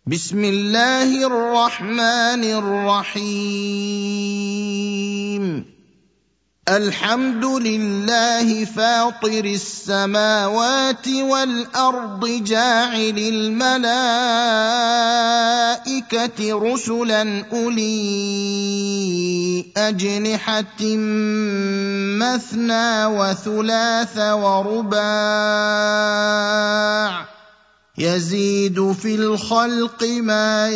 بسم الله الرحمن الرحيم. الحمد لله فاطر السماوات والأرض جاعل الملائكة رسلا أولي أجنحة مثنى وثلاث ورباع يزيد في الخلق ما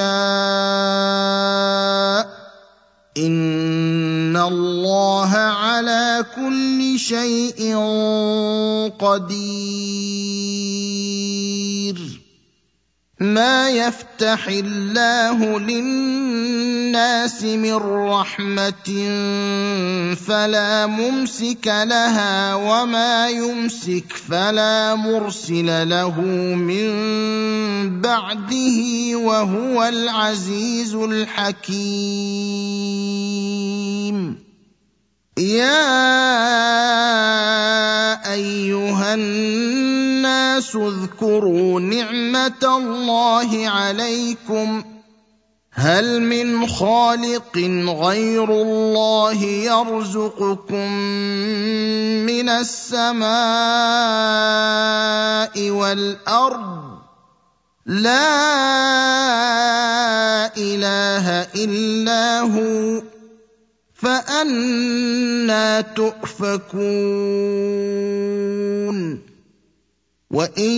يشاء إن الله على كل شيء قدير. ما يفتح الله للناس من رحمة فلا ممسك لها وما يمسك فلا مرسل له من بعده وهو العزيز الحكيم. يا أيها الناس اذكروا نعمة الله عليكم هل من خالق غير الله يرزقكم من السماء والأرض لا إله إلا هو فأنى تؤفكون. وإن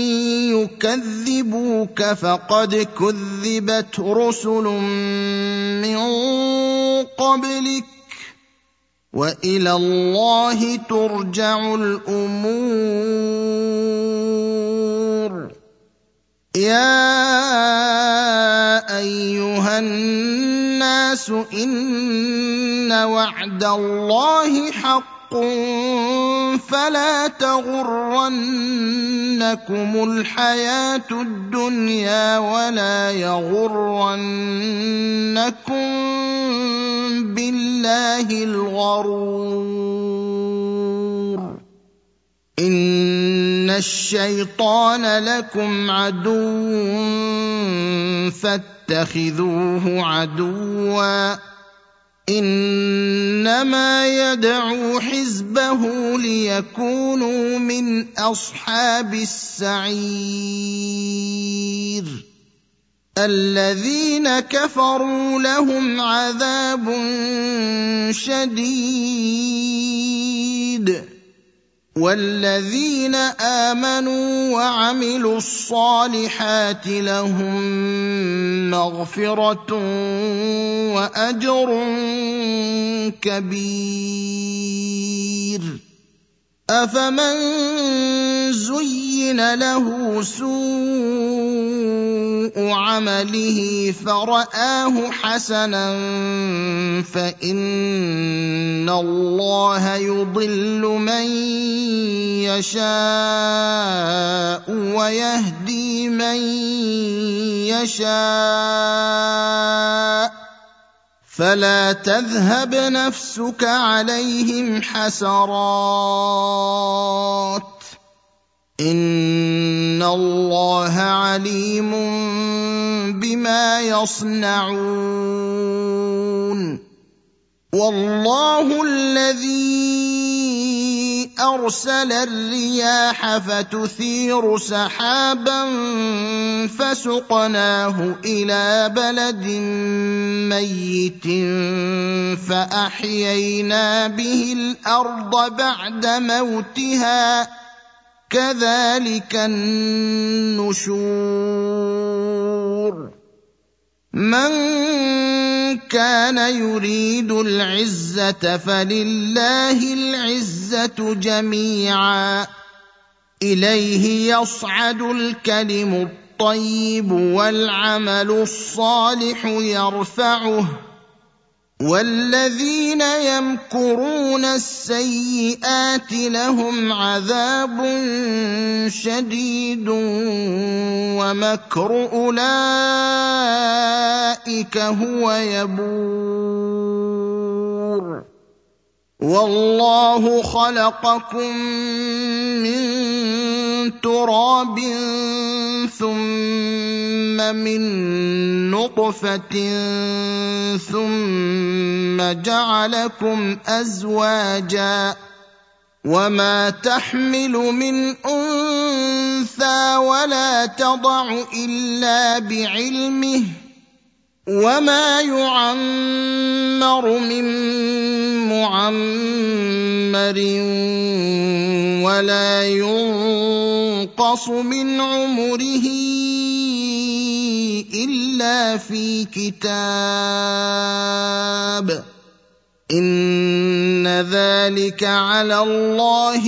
يكذبوك فقد كذبت رسل من قبلك وإلى الله ترجع الأمور. يا أيها الناس إن وعد الله حق فلا تغرنكم الحياة الدنيا ولا يغرنكم بالله الغرور. إن الشيطان لكم عدو فاتخذوه عدوا إنما يدعو حزبه ليكونوا من أصحاب السعير. الذين كفروا لهم عذاب شديد والذين آمنوا وعملوا الصالحات لهم مغفرة وأجر كبير. أفمن زين له سوء عمله فرآه حسنا فإن الله يضل من يشاء ويهدي من يشاء فلا تذهب نفسك عليهم حسرات إن الله عليم بما يصنعون. والله الذي أرسل الرياح فتثير سحابا فسقناه إلى بلد ميت فأحيينا به الأرض بعد موتها كذلك النشور. من كان يريد العزة فلله العزة جميعا إليه يصعد الكلم الطيب والعمل الصالح يرفعه والذين يمكرون السيئات لهم عذاب شديد ومكر أولئك هو يبور. والله خلقكم من تراب ثم من نطفة ثم جعلكم أزواجا وما تحمل من أنثى ولا تضع إلا بعلمه وما يعمر من معمر ولا ينقص من عمره إلا في كتاب إن ذلك على الله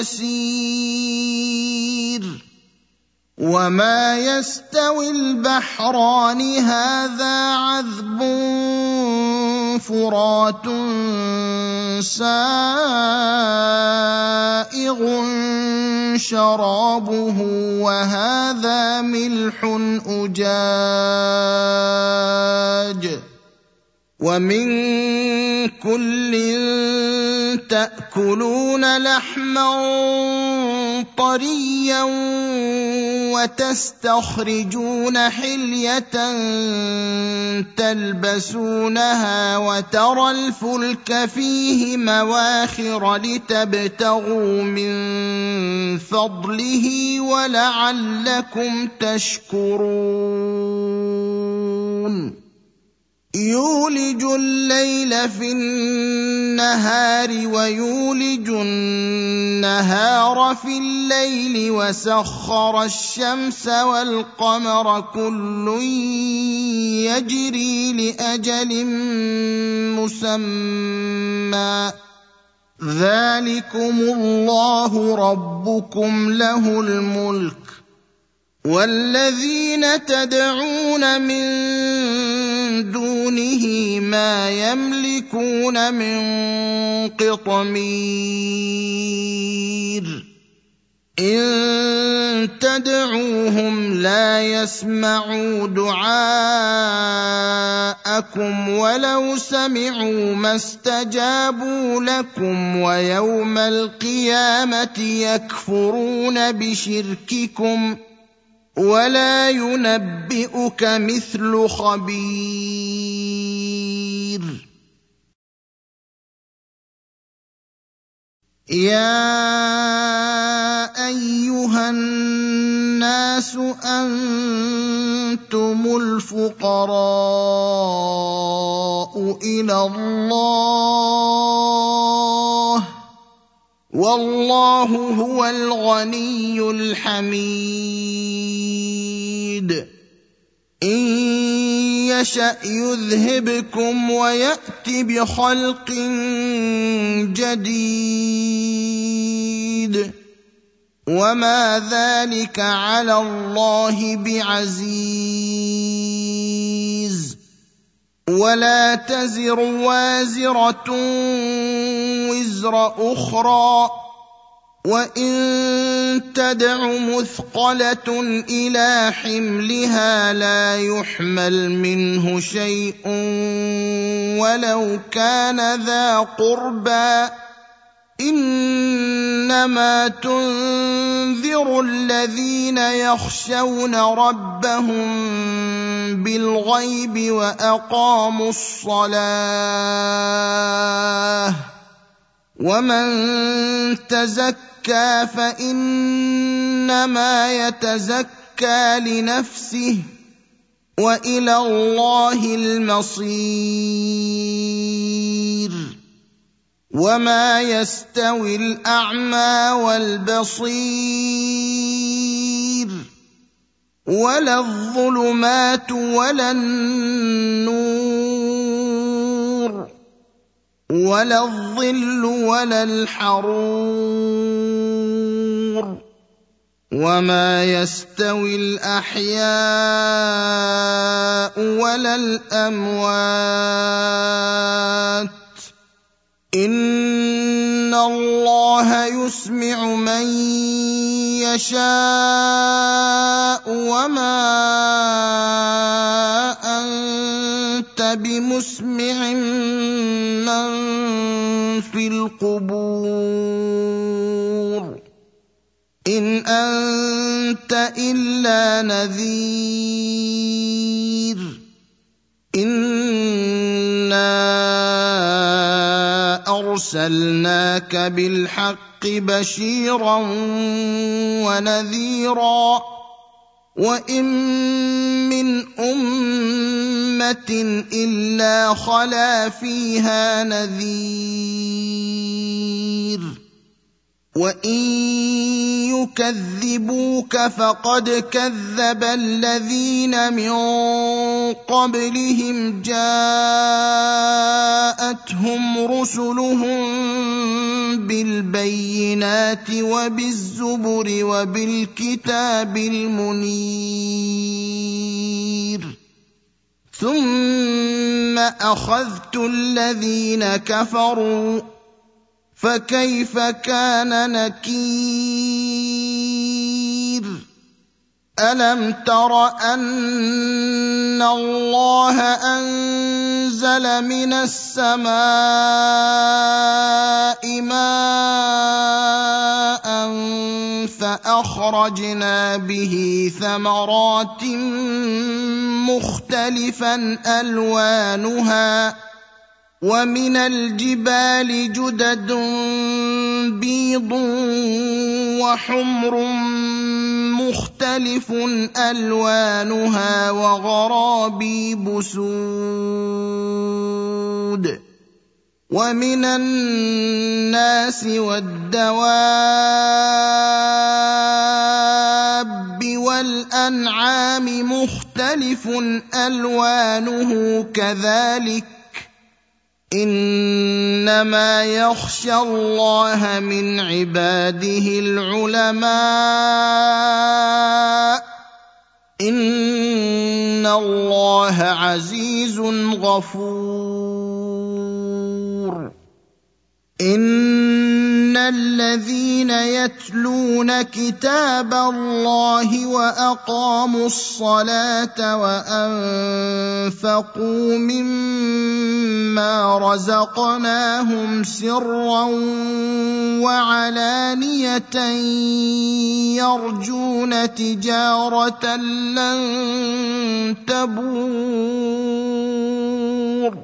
يسير وما يستوي البحران هذا عذب فرات سائغ شرابه وهذا ملح أجاج ومن كل تأكلون لحما طريا وتستخرجون حلية تلبسونها وترى الفلك فيه مواخر لتبتغوا من فضله ولعلكم تشكرون يولج الليل في النهار ويولج النهار في الليل وسخر الشمس والقمر كل يجري لأجل مسمى ذلكم الله ربكم له الملك والذين تدعون من دونه ما يملكون من قطمير إن تدعوهم لا يسمعوا دعاءكم ولو سمعوا ما استجابوا لكم ويوم القيامة يكفرون بشرككم ولا ينبئك مثل خبير يا أيها الناس أنتم الفقراء إلى الله والله هو الغني الحميد إن يشأ يذهبكم ويأت بخلق جديد وما ذلك على الله بعزيز ولا تزر وازرة وزر أخرى وإن تدع مثقلة إلى حملها لا يحمل منه شيء ولو كان ذا قربى إنما تنذر الذين يخشون ربهم بالغيب وأقاموا الصلاة ومن تزكى فإنما يتزكى لنفسه وإلى الله المصير وما يستوي الأعمى والبصير ولا الظلمات ولا النور ولا الظل ولا الحرور وما يستوي الأحياء ولا الأموات إن الله يسمع من يشاء وما أنت بمسمع من في القبور إن أنت إلا نذير إنا أرسلناك بالحق بشيرا ونذيرا وإن من أمة إلا خلا فيها نذير وإن يكذبوك فقد كذب الذين من قبلهم جاءتهم رسلهم بالبينات وبالزبر وبالكتاب المنير ثم أخذت الذين كفروا فكيف كان نكير ألم تر أن الله أنزل من السماء ماء فأخرجنا به ثمرات مختلفا ألوانها ومن الجبال جدد بيض وحمر مختلف ألوانها وغرابيب سود ومن الناس والدواب والأنعام مختلف ألوانه كذلك إنما يخشى الله من عباده العلماء إن الله عزيز غفور إن الذين يتلون كتاب الله وأقاموا الصلاة وأنفقوا مما رزقناهم سرا وعلانية يرجون تجارة لن تبور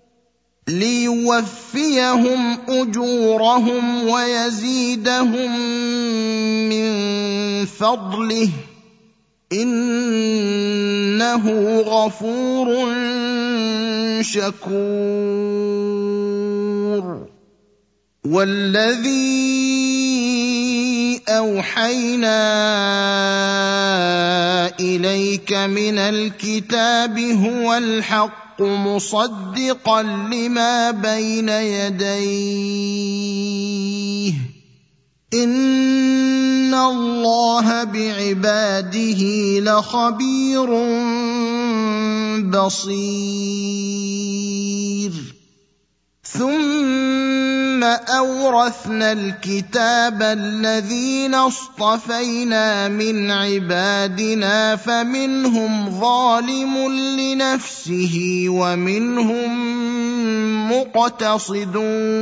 ليوفيهم أجورهم ويزيدهم من فضله إنه غفور شكور والذي أوحينا إليك من الكتاب هو الحق مصدقا لما بين يديه إن الله بعباده لخبير بصير ثم أورثنا الكتاب الذين اصطفينا من عبادنا فمنهم ظالم لنفسه ومنهم مقتصد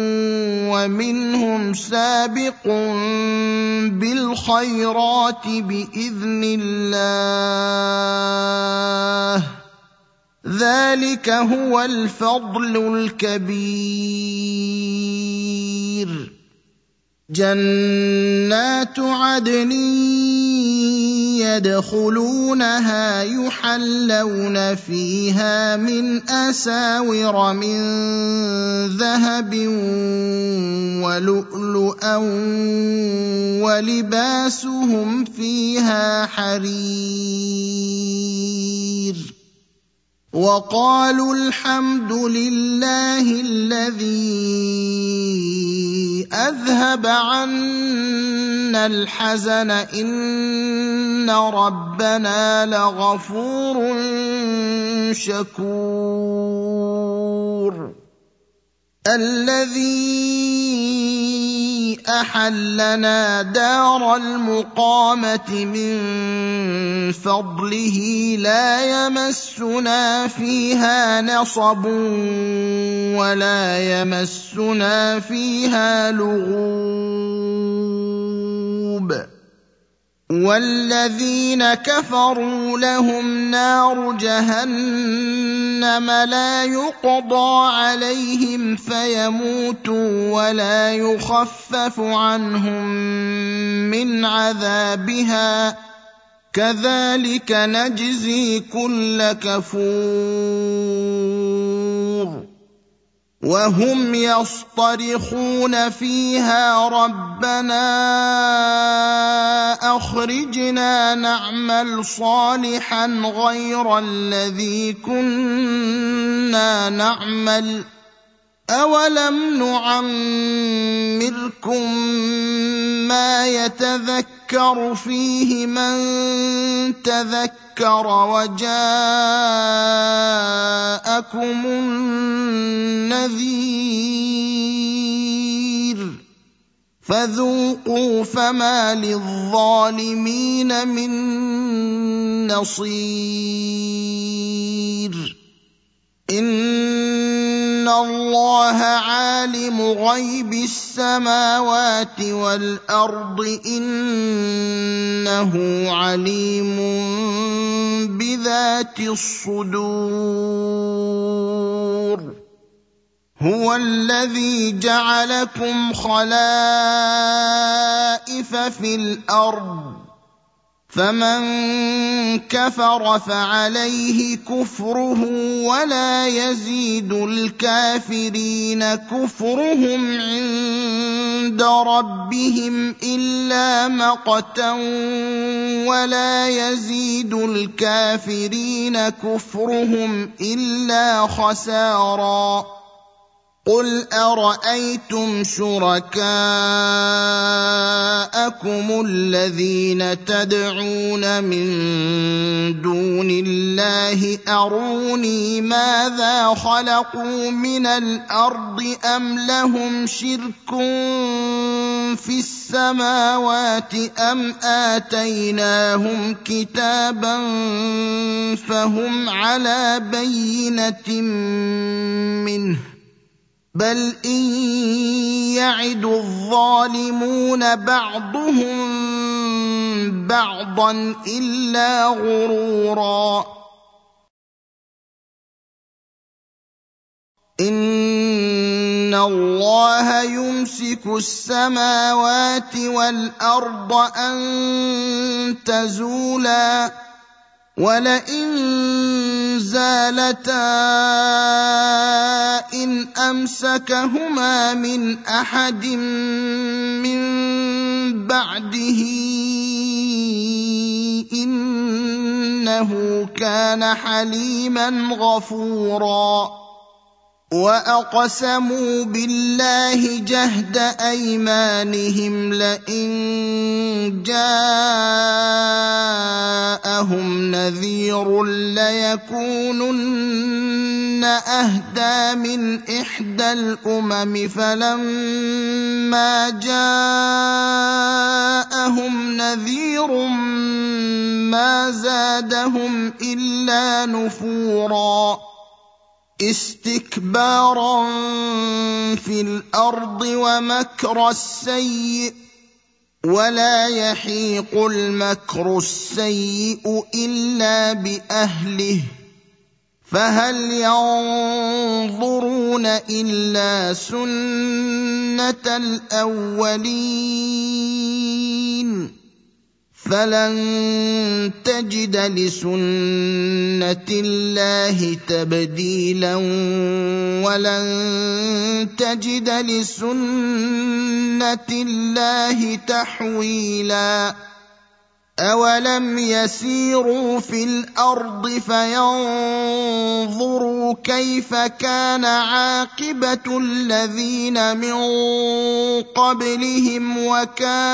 ومنهم سابق بالخيرات بإذن الله ذلك هو الفضل الكبير جنات عدن يدخلونها يحلون فيها من أساور من ذهب ولؤلؤا ولباسهم فيها حرير وقالوا الحمد لله الذي أذهب عنا الحزن إن ربنا لغفور شكور الذي أحلنا دار المقامة من فضله لا يمسنا فيها نصب ولا يمسنا فيها لغوب والذين كفروا لهم نار جهنم لا يقضى عليهم فيموتوا ولا يخفف عنهم من عذابها كذلك نجزي كل كفور وهم يصطرخون فيها ربنا أخرجنا نعمل صالحا غير الذي كنا نعمل أولم نعمركم ما يتذكر فيه من تذكر وجاءكم النذير فذوقوا فما للظالمين من نصير إن الله عالم غيب السماوات والأرض إنه عليم بذات الصدور هو الذي جعلكم خلائف في الأرض فمن كفر فعليه كفره ولا يزيد الكافرين كفرهم عند ربهم إلا مقتا ولا يزيد الكافرين كفرهم إلا خسارا قل أرأيتم شركاءكم الذين تدعون من دون الله أروني ماذا خلقوا من الأرض أم لهم شرك في السماوات أم آتيناهم كتابا فهم على بينة منه بل إن يعد الظالمون بعضهم بعضا إلا غرورا إن الله يمسك السماوات والأرض أن تزولا ولئن زالتا إن أمسكهما من أحد من بعده إنه كان حليما غفورا وأقسموا بالله جهد أيمانهم لئن جاءهم نذير ليكونن أهدى من إحدى الأمم فلما جاءهم نذير ما زادهم إلا نفورا استكبارا في الأرض ومكر السيء ولا يحيق المكر السيء إلا بأهله فهل ينظرون إلا سنة الأولين فلن تجد لسنة الله تبديلا ولن تجد لسنة الله تحويلا أولم يسيروا في الأرض فينظروا كيف كان عاقبة الذين من قبلهم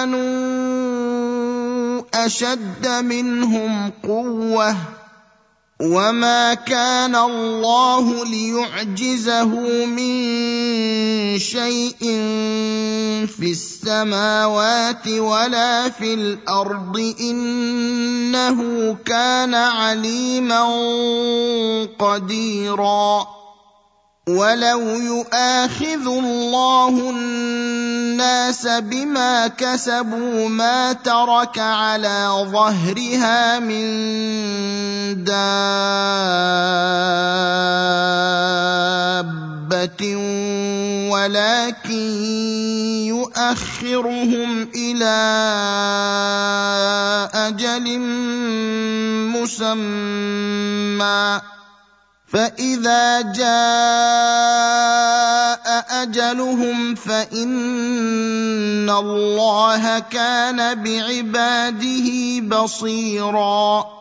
وكانوا أشد منهم قوة وما كان الله ليعجزه من شيء في السماوات ولا في الارض انه كان عليما قديرا ولو يؤاخذ الله الناس بما كسبوا ما ترك على ظهرها من دابة ولكن يؤخرهم إلى أجل مسمى فإذا جاء أجلهم فإن الله كان بعباده بصيراً